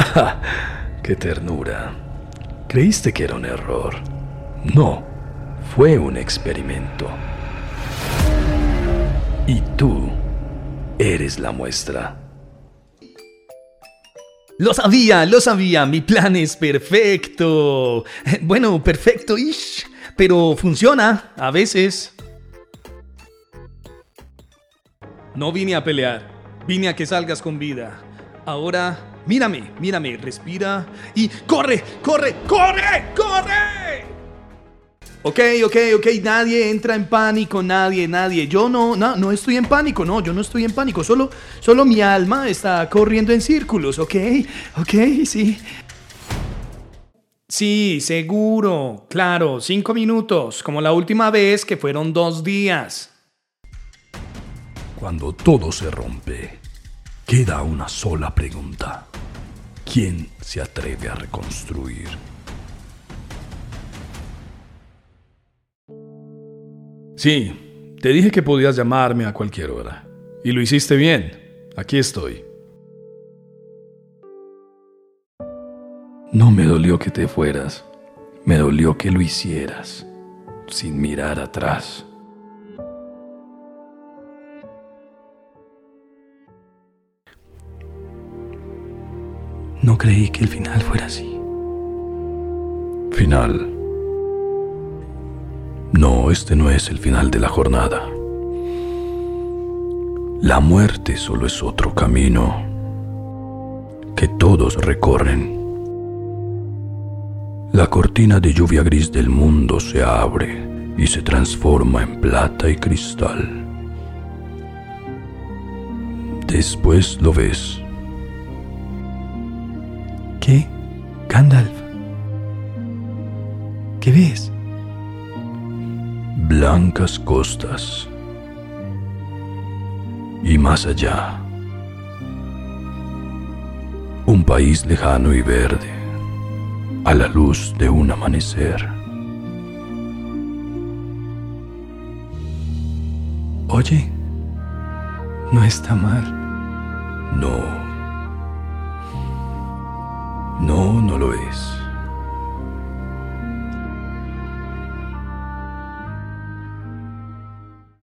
¡Qué ternura! ¿Creíste que era un error? No, fue un experimento. Y tú eres la muestra. Lo sabía, mi plan es perfecto. Bueno, perfecto-ish, pero funciona a veces. No vine a pelear, vine a que salgas con vida. Ahora, mírame, respira y ¡corre! Ok, nadie entra en pánico, nadie. Yo no estoy en pánico, yo no estoy en pánico. Solo mi alma está corriendo en círculos, ok, sí. Sí, seguro, claro, 5 minutos, como la última vez que fueron 2 días. Cuando todo se rompe, queda una sola pregunta. ¿Quién se atreve a reconstruir? Sí, te dije que podías llamarme a cualquier hora. Y lo hiciste bien. Aquí estoy. No me dolió que te fueras. Me dolió que lo hicieras, sin mirar atrás. No creí que el final fuera así. Final. No, este no es el final de la jornada. La muerte solo es otro camino que todos recorren. La cortina de lluvia gris del mundo se abre y se transforma en plata y cristal. Después lo ves. ¿Qué? Gandalf. ¿Qué ves? Blancas costas. Y más allá, un país lejano y verde, a la luz de un amanecer. Oye, no está mal. No, no lo es.